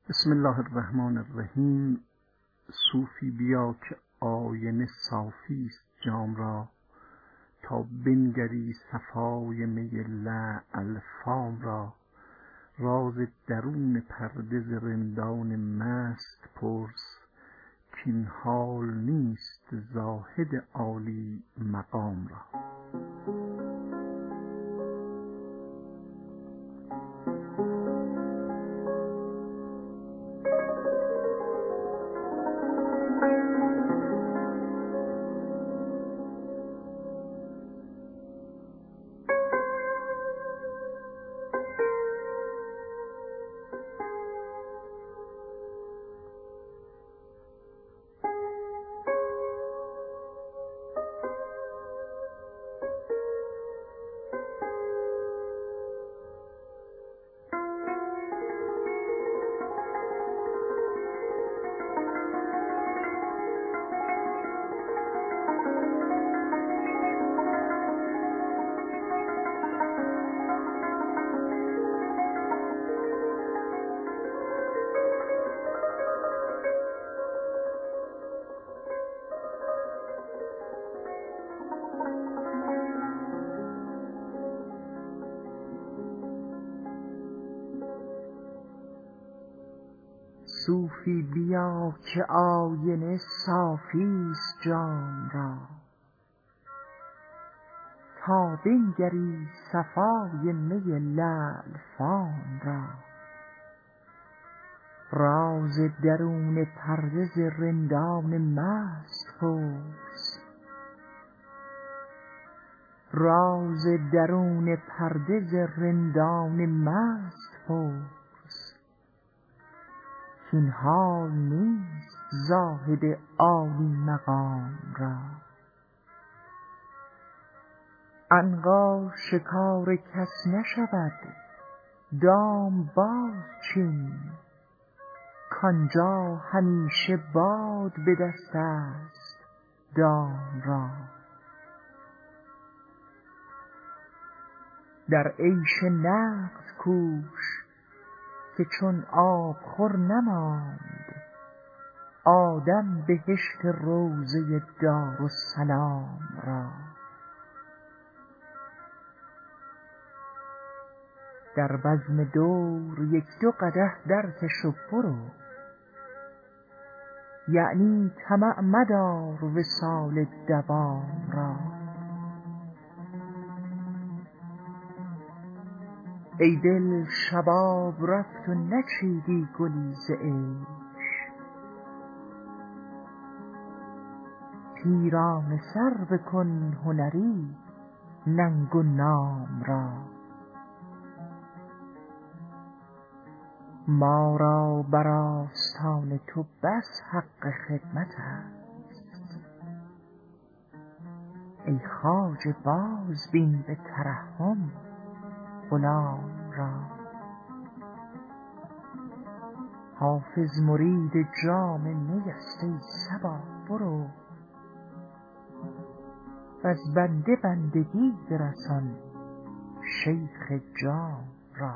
بسم الله الرحمن الرحیم. صوفی بیا که آینه صافی است جام را، تا بنگری صفای می لعل فام را. راز درون پرده ز رندان مست پرس، کاین حال نیست زاهد عالی مقام را. صوفی بیا که آینه صافی است جام را، تا بنگری صفای می لعل فام را. راز درون پرده ز رندان مست پرس، راز درون پرده ز رندان مست پرس، کاین حال نیست زاهد عالی مقام را. عنقا شکار کس نشود دام باز چین، کآنجا همیشه باد به دست است دام را. در عیش نقد کوش که چون آبخور نماند، آدم بهشت روضه دارالسلام را. در بزم دور یک دو قدح درکش و برو، یعنی طمع مدار وصال دوام را. ای دل شباب رفت و نچیدی گلی ز عیش، پیرانه سر بکن هنری ننگ و نام را. ما را بر آستان تو بس حق خدمت است، ای خواجه باز بین به ترحم غلام را. حافظ مرید جام می است ای صبا برو، وز بنده بندگی برسان شیخ جام را.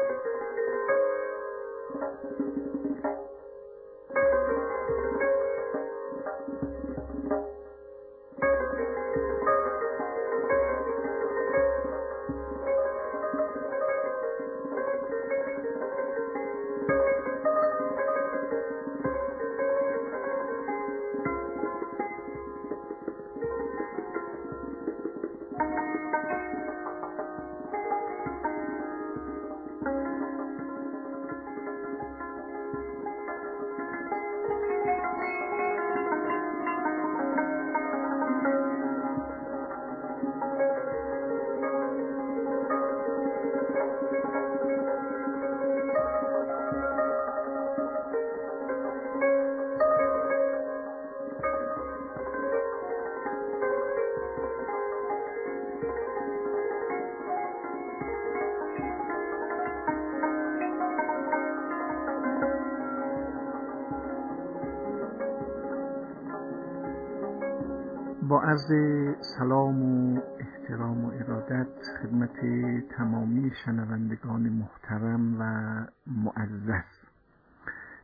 با عرض سلام و احترام و ارادت خدمت تمامی شنوندگان محترم و معزز،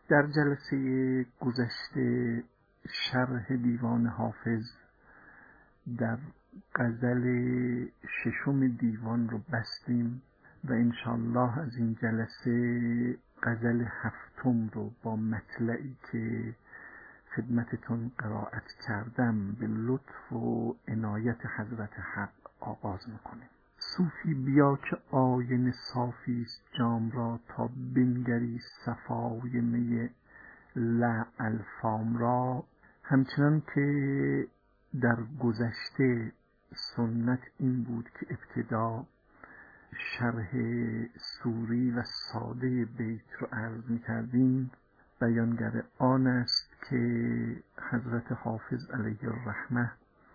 در جلسه گذشته شرح دیوان حافظ در غزل ششم دیوان رو بستیم و انشاءالله از این جلسه غزل هفتم رو با مطلعی که خدمتتون قرائت کردم به لطف و عنایت حضرت حق آغاز میکنیم. صوفی بیا که آینه صافی است جام را، تا بنگری صفای می لعل فام را. همچنان که در گذشته سنت این بود که ابتدا شرح سوری و ساده بیت رو عرض می‌کردیم، بیانگر آن است که حضرت حافظ علیه الرحمه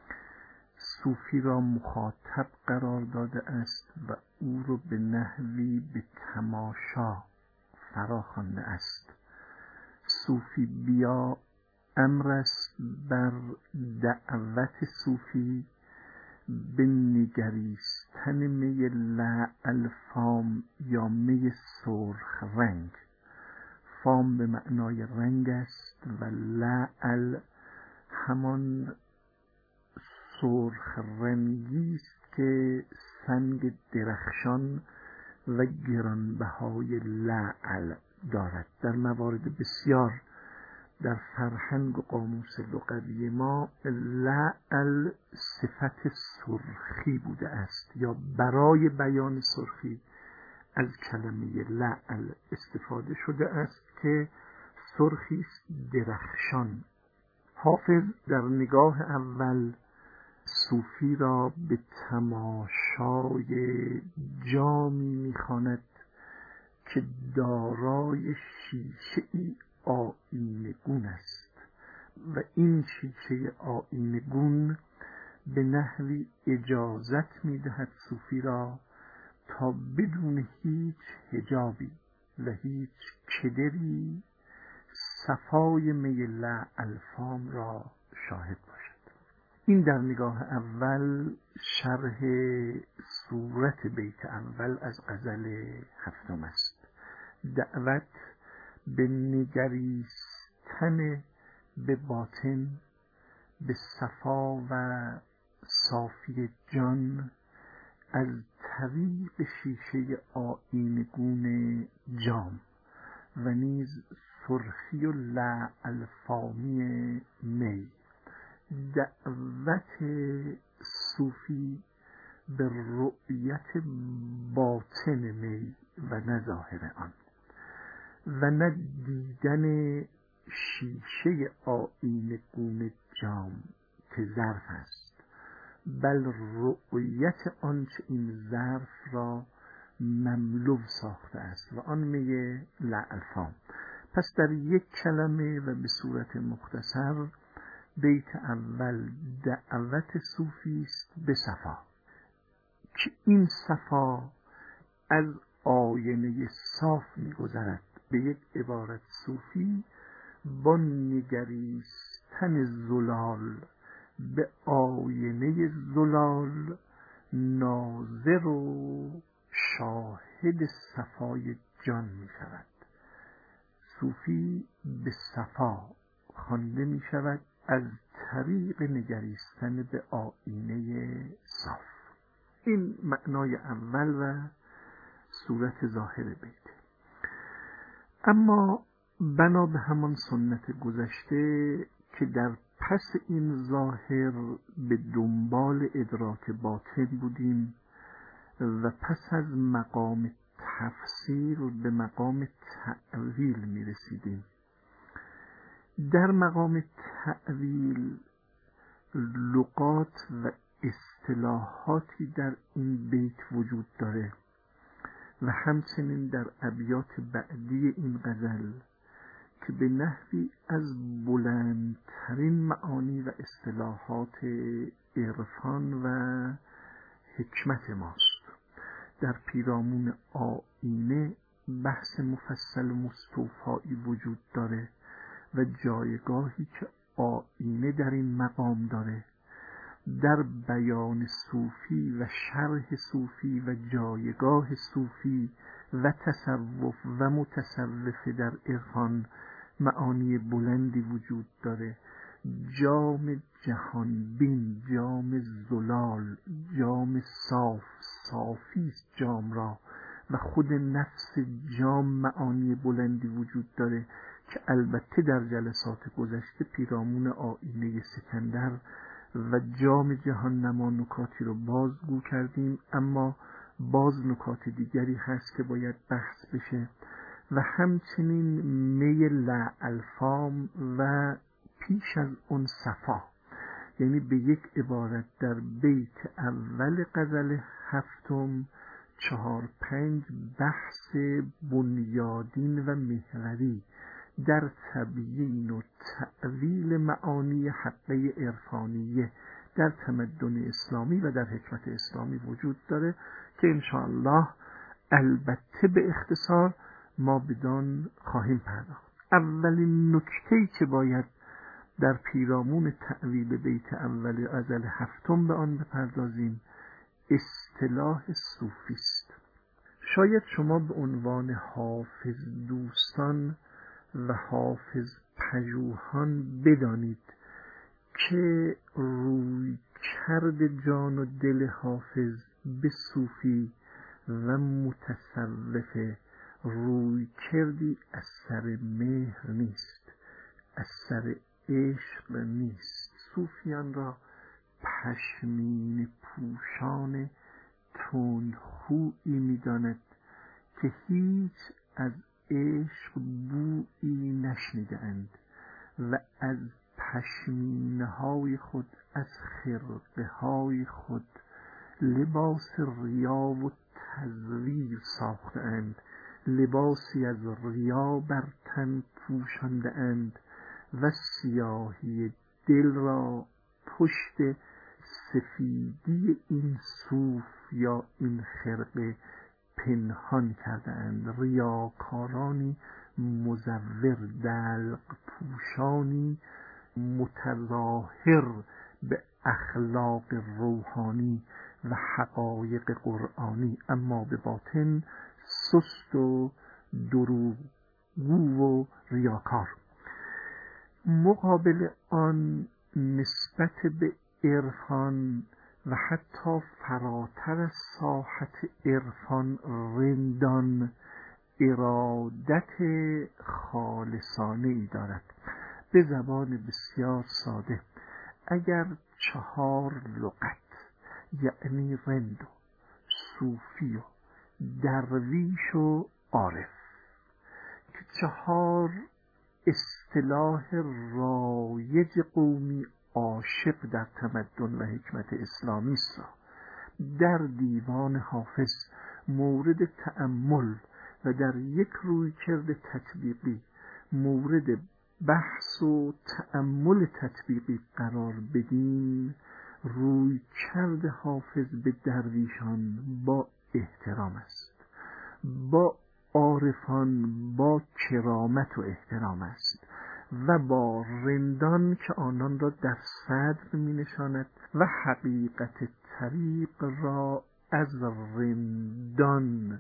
صوفی را مخاطب قرار داده است و او رو به نحوی به تماشا فرا خوانده است. صوفی بیا امر است بر دعوت صوفی به نگریستن می لعل فام یا می سرخ رنگ. فام به معنای رنگ است و لعل همان سرخ رنگی است که سنگ درخشان و گرانبهای لعل دارد. در موارد بسیار در فرهنگ و قاموس لغوی ما لعل صفت سرخی بوده است یا برای بیان سرخی از کلمه لعل استفاده شده است که سرخی است درخشان. حافظ در نگاه اول صوفی را به تماشای جامی می‌خواند که دارای شیشه‌ای آیینه‌گون است و این شیشه آیینه‌گون به نحوی اجازت می‌دهد صوفی را تا بدون هیچ حجابی و هیچ کدری صفای می لعل فام را شاهد باشد. این در نگاه اول شرح صورت بیت اول از غزل هفتم است. دعوت به نگریستن به باطن، به صفا و صافی جان از طریق شیشه آیینه‌گون جام و نیز سرخی و لعل فامی می. دعوت صوفی به رؤیت باطن می و نه ظاهر آن و نه دیدن شیشه آیینه‌گون جام که ظرف است، بل رؤیت آنچه این ظرف را مملو ساخته است و آن می لعل فام. پس در یک کلمه و به صورت مختصر بیت اول دعوت صوفی است به صفا که این صفا از آینه صاف می‌گذرد. به یک عبارت صوفی با نگریستن زلال به آینه زلال ناظر و شاهد صفای جان می‌شود. صوفی به صفا خوانده می‌شود از طریق نگریستن به آینه صاف. این معنای اول و صورت ظاهر بیت. اما بنا به همان سنت گذشته که در پس این ظاهر به دنبال ادراک باطن بودیم و پس از مقام تفسیر به مقام تأویل می رسیدیم. در مقام تأویل لغات و اصطلاحاتی در این بیت وجود داره و همچنین در ابیات بعدی این غزل که به نحوی از بلندترین معانی و اصطلاحات عرفان و حکمت ماست. در پیرامون آینه بحث مفصل و مستوفایی وجود داره و جایگاهی که آینه در این مقام داره. در بیان صوفی و شرح صوفی و جایگاه صوفی و تصوف و متصوف در عرفان معانی بلندی وجود داره. جام جهان بین، جام زلال، جام صافی است جام را و خود نفس جام معانی بلندی وجود داره که البته در جلسات گذشته پیرامون آیینه سکندر و جام جهان نما نکاتی رو بازگو کردیم، اما باز نکات دیگری هست که باید بحث بشه و همچنین می لعلفام و پیش از اون صفا. یعنی به یک عبارت در بیت اول غزل هفتم 4-5 بحث بنیادین و محوری در تبیین و تأویل معانی حقه عرفانیه در تمدن اسلامی و در حکمت اسلامی وجود داره که انشاءالله البته به اختصار ما بدان خواهیم پرداخت. اولین نکته‌ای که باید در پیرامون تأویل بیت اول غزل هفتم به آن بپردازیم اصطلاح صوفی است. شاید شما به عنوان حافظ دوستان و حافظ پژوهان بدانید که روی کرد جان و دل حافظ به صوفی و متصوف روی کردی از سر مهر نیست، از سر عشق نیست. صوفیان را پشمین پوشان تندخویی می‌داند که هیچ از عشق بویی نشنیدند و از پشمینه‌های خود، از خرقه‌های خود لباس ریا و تزویر ساختند، لباسی از ریا بر تن پوشانده‌اند و سیاهی دل را پشت سفیدی این صوف یا این خرقه پنهان کرده‌اند. ریاکارانی مزور، دلق پوشانی متظاهر به اخلاق روحانی و حقایق قرآنی، اما به باطن سست و دروغگو و ریاکار. مقابل آن نسبت به عرفان و حتی فراتر از ساحت عرفان رندان ارادت خالصانه‌ای دارد. به زبان بسیار ساده اگر 4 لغت یعنی رند و صوفی و درویش و عارف که 4 اصطلاح رایج قومی عاشق در تمدن و حکمت اسلامی است را در دیوان حافظ مورد تأمل و در یک رویکرد تطبیقی مورد بحث و تأمل تطبیقی قرار بدیم، رویکرد حافظ به درویشان با احترام است، با عارفان با کرامت و احترام است و با رندان که آنان را در صدر می نشاند و حقیقت طریق را از رندان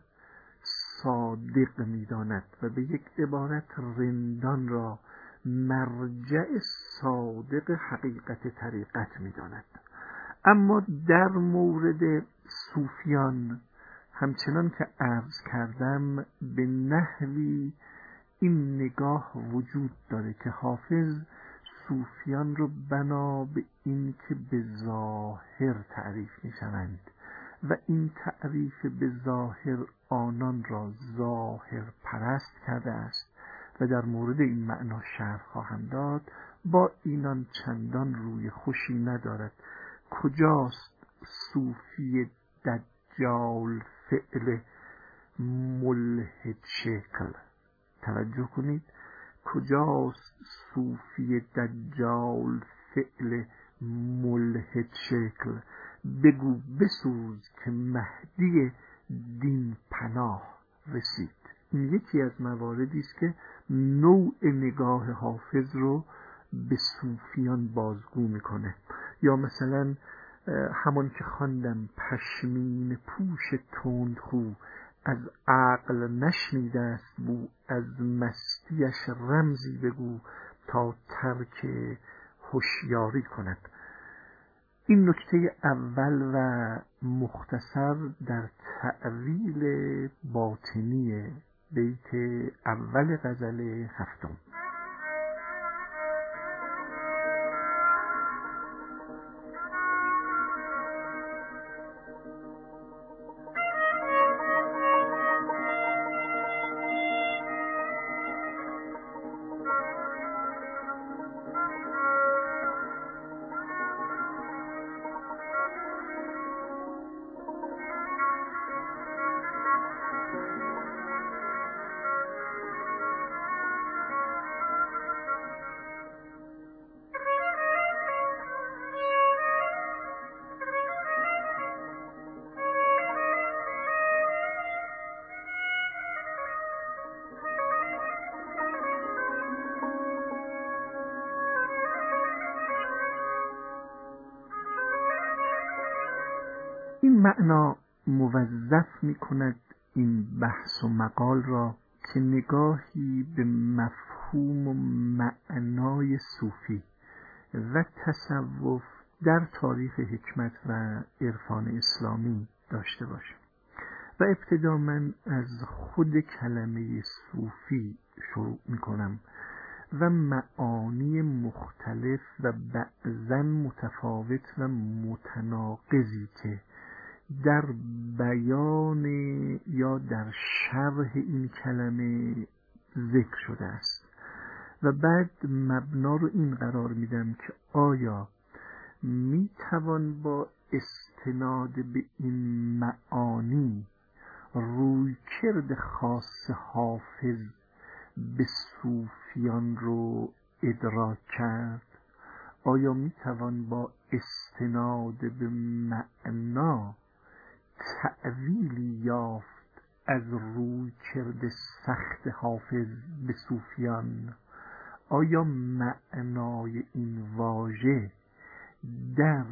صادق می داند و به یک عبارت رندان را مرجع صادق حقیقت طریقت می داند. اما در مورد صوفیان همچنان که عرض کردم به نحوی این نگاه وجود داره که حافظ صوفیان رو بنا به این که به ظاهر تعریف می شوند و این تعریف به ظاهر آنان را ظاهر پرست کرده است و در مورد این معنا شرح خواهم داد، با اینان چندان روی خوشی ندارد. کجاست صوفی دجال فعل ملحد شکل؟ توجه کنید، کجاست صوفی دجال فعل ملحد شکل؟ بگو بسوز که مهدی دین پناه رسید. این یکی از مواردی است که نوع نگاه حافظ رو به صوفیان بازگو میکنه. یا مثلا همان که خواندم پشمین پوش تندخو از عقل نشنیده است بو، از مستیش رمزی بگو تا ترک هوشیاری کند. این نکته اول و مختصر در تأویل باطنی بیت اول غزل هفتم. این معنا موظف می کند این بحث و مقال را که نگاهی به مفهوم و معنای صوفی و تصوف در تاریخ حکمت و عرفان اسلامی داشته باشیم. و ابتدا من از خود کلمه صوفی شروع می کنم و معانی مختلف و بعضاً متفاوت و متناقضی که در بیان یا در شرح این کلمه ذکر شده است و بعد مبنا رو این قرار میدم که آیا میتوان با استناد به این معانی رویکرد خاص حافظ به صوفیان رو ادراک کرد؟ آیا میتوان با استناد به معنا تأویلی یافت از رویکرد سخت حافظ به صوفیان؟ آیا معنای این واژه در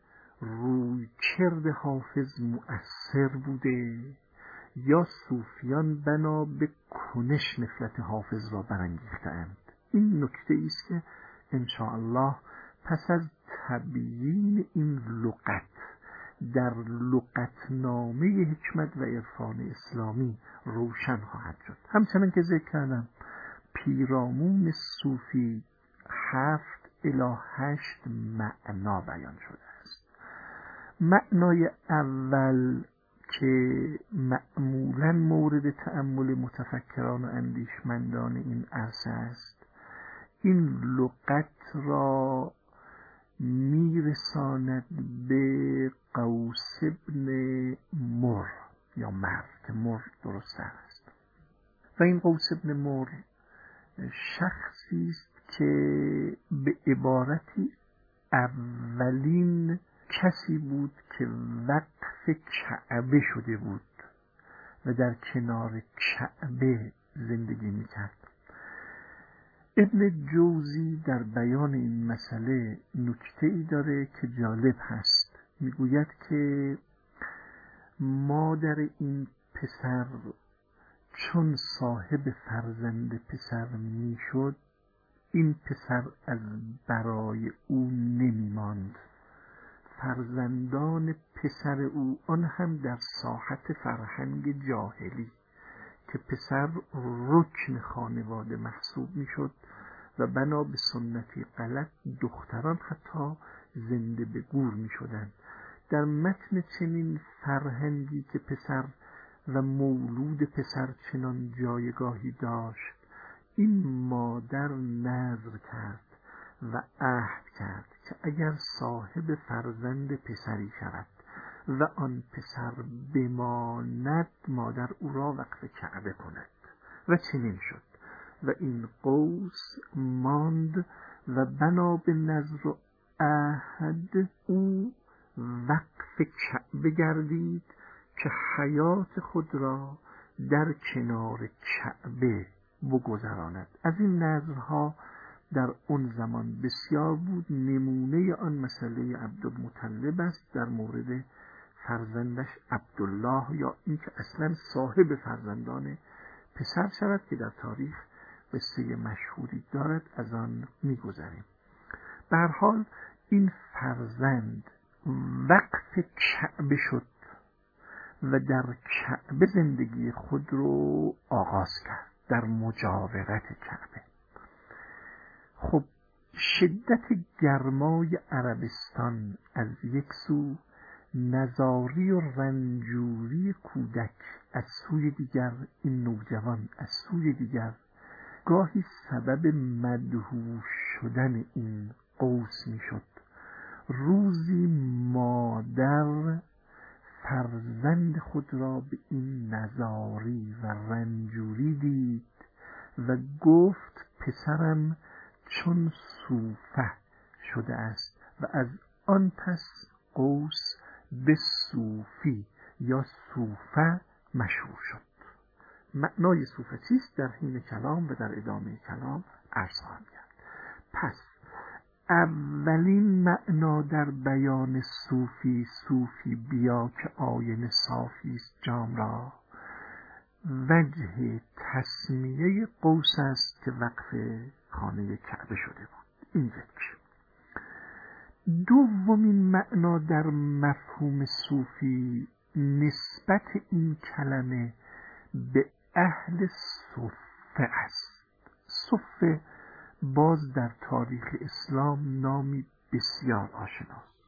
رویکرد حافظ مؤثر بوده یا صوفیان بنا به کنش نفرت حافظ را برانگیختند؟ این نکته است که انشاءالله پس از تبیین این لغت در لغتنامه حکمت و عرفان اسلامی روشن خواهد شد. همچنان که ذکر کردم پیرامون صوفی 7 الی 8 معنا بیان شده است. معنای اول که معمولاً مورد تأمل متفکران و اندیشمندان این عرصه است، این لغت را میرساند به قوس ابن مر یا مر که مر درسته است. و این قوس ابن مر شخصی است که به عبارتی اولین کسی بود که وقف کعبه شده بود و در کنار کعبه زندگی میکرد. ابن جوزی در بیان این مسئله نکته‌ای داره که جالب هست. میگوید که مادر این پسر چون صاحب فرزند پسر میشد، این پسر از برای او نمیماند. فرزندان پسر او، آن هم در ساحت فرهنگ جاهلی که پسر رکن خانواده محسوب میشد و بنا به سنتی غلط دختران حتی زنده به گور میشدند. در متن چنین فرهنگی که پسر و مولود پسر چنان جایگاهی داشت، این مادر نذر کرد و عهد کرد که اگر صاحب فرزند پسری شود و آن پسر بماند، مادر او را وقف کعبه کند. و چنین شد و این قوس ماند و بنا به نذر و عهد او وقف کعبه گردید که حیات خود را در کنار کعبه بگذراند. از این نذرها در اون زمان بسیار بود. نمونه آن مسئله عبدالمطلب است در مورد فرزندش عبدالله یا اینکه اصلا صاحب فرزندان پسر شود که در تاریخ قصه مشهوری دارد، از آن می‌گذریم. به هر حال این فرزند وقف کعبه شد و در کعبه زندگی خود رو آغاز کرد، در مجاورت کعبه. خب شدت گرمای عربستان از یک سو، نزاری و رنجوری کودک از سوی دیگر، این نوجوان از سوی دیگر، گاهی سبب مدهوش شدن این قوس می شد. روزی مادر فرزند خود را به این نزاری و رنجوری دید و گفت پسرم چون صوفه شده است، و از آن پس قوس به صوفی یا صوفه مشهور شد. معنای صوفه چیست در حین کلام و در ادامه کلام عرض خواهم کرد. پس اولین معنا در بیان صوفی، صوفی بیا که آینه صافی است جام را، وجه تسمیه قوس است که وقف خانه کعبه شده بود. این یک. دومین معنا در مفهوم صوفی نسبت این کلمه به اهل صفه است. صفه باز در تاریخ اسلام نامی بسیار آشناست.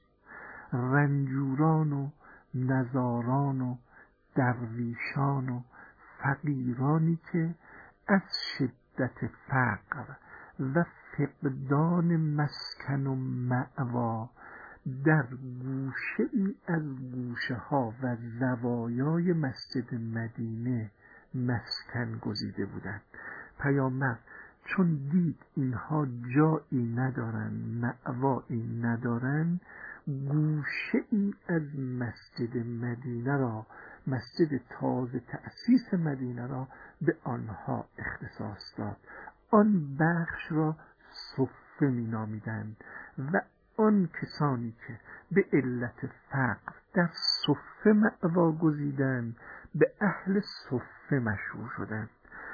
رنجوران و نزاران و درویشان و فقیرانی که از شدت فقر و فقدان مسکن و مأوا در گوشه ای از گوشه ها و زوایای مسجد مدینه مسکن گزیده بودند. پیامبر چون دید اینها جایی ندارن، مأوایی ندارن، گوشه ای از مسجد مدینه را، مسجد تازه تأسیس مدینه را به آنها اختصاص داد. آن بخش را صفه می نامیدند و آن کسانی که به علت فقر در صفه مأوا گزیدند به اهل صفه مشهور شدند.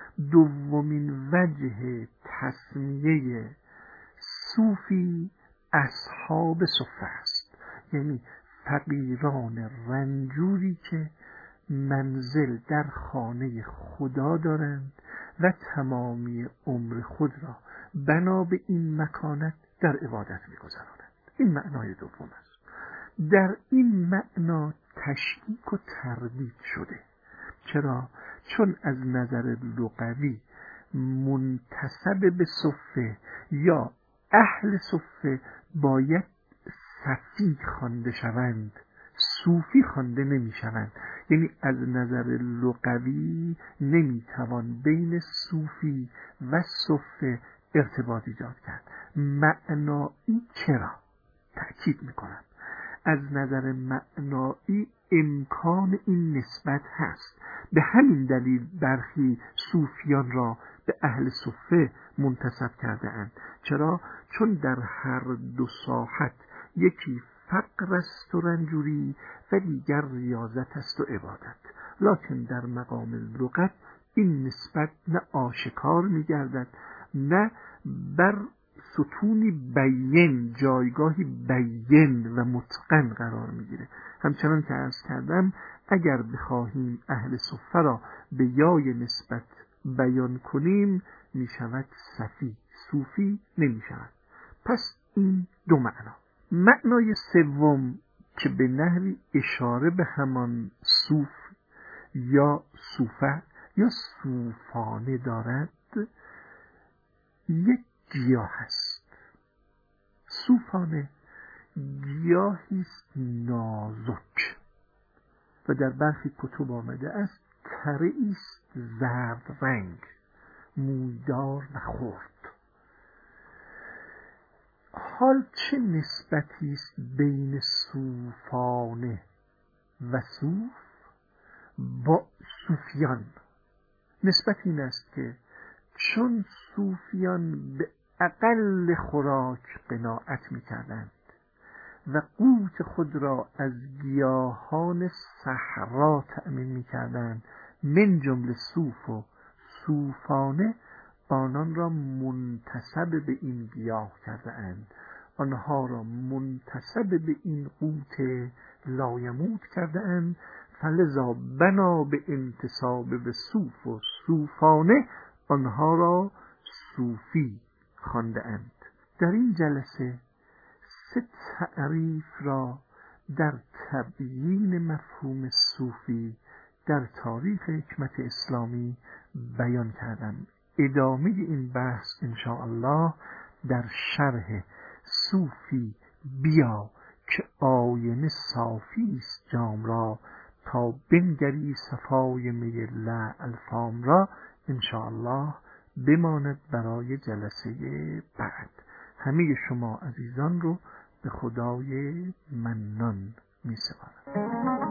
دومین وجه تسمیه صوفی اصحاب صفه است، یعنی فقیران رنجوری که منزل در خانه خدا دارند و تمامی عمر خود را بنا به این مکانت در عبادت می‌گذرانند. این معنای دوم است. در این معنا تشکیک و تردید شده. چرا؟ چون از نظر لغوی منتسب به صفه یا اهل صفه باید صفی خوانده شوند، صوفی خوانده نمی شوند. یعنی از نظر لغوی نمی توان بین صوفی و صفه ارتباط ایجاد کرد. معنایی چرا؟ تأکید می کنم از نظر معنایی امکان این نسبت هست. به همین دلیل برخی صوفیان را به اهل صفه منتسب کرده اند. چرا؟ چون در هر دو ساحت یکی فقر است و رنجوری و دیگر ریاضت است و عبادت. لکن در مقام لغت این نسبت نه آشکار می گردد نه بر ستونی بیین، جایگاهی بیین و متقن قرار میگیره. همچنان که عرض کردم اگر بخواهیم اهل صفه را به یای نسبت بیان کنیم می شود صفی، صوفی نمی شود. پس این دو معنا. معنای سوم که به نحوی اشاره به همان صوف یا صوفه یا صوفانه دارد، یک گیاه است. صوفانه گیاهی است نازک و در برخی کتب آمده است تره‌ای است زرد رنگ، مویدار و خرد. حال چه نسبتی است بین صوفانه و صوف با صوفیان؟ نسبت این است که چون صوفیان به اقل خوراک قناعت می کردند و قوت خود را از گیاهان صحرا تأمین می‌کردند، من جمله صوف و صوفانه آنان را منتسب به این گیاه کرده اند، آنها را منتسب به این قوت لایموت کرده اند، فلذا بنا به انتساب به صوف و صوفانه آنها را صوفی خوانده اند. در این جلسه 3 تعریف را در تبیین مفهوم صوفی در تاریخ حکمت اسلامی بیان کردم. ادامه این بحث انشاءالله در شرح صوفی بیا که آینه صافی است جام را، تا بنگری صفای می لعل فام را انشاءالله بماند برای جلسه بعد. همه شما عزیزان رو به خدای منان می سپارم.